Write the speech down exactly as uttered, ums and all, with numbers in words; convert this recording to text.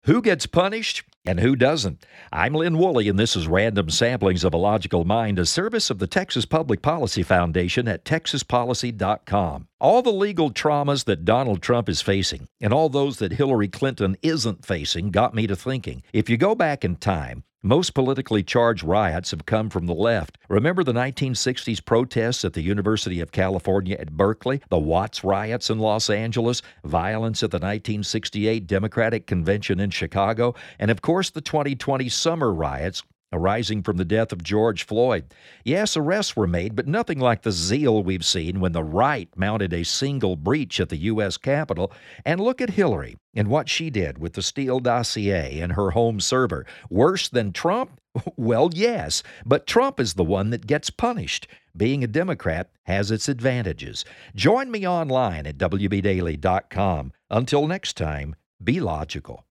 Who gets punished and who doesn't? I'm Lynn Woolley, and this is Random Samplings of a Logical Mind, a service of the Texas Public Policy Foundation at texas policy dot com. All the legal traumas that Donald Trump is facing and all those that Hillary Clinton isn't facing got me to thinking. If you go back in time, most politically charged riots have come from the left. Remember the nineteen sixties protests at the University of California at Berkeley, the Watts riots in Los Angeles, violence at the nineteen sixty-eight Democratic Convention in Chicago, and of course the twenty twenty summer riots arising from the death of George Floyd. Yes, arrests were made, but nothing like the zeal we've seen when the right mounted a single breach at the U S Capitol. And look at Hillary and what she did with the Steele dossier and her home server. Worse than Trump? Well, yes, but Trump is the one that gets punished. Being a Democrat has its advantages. Join me online at w b daily dot com. Until next time, be logical.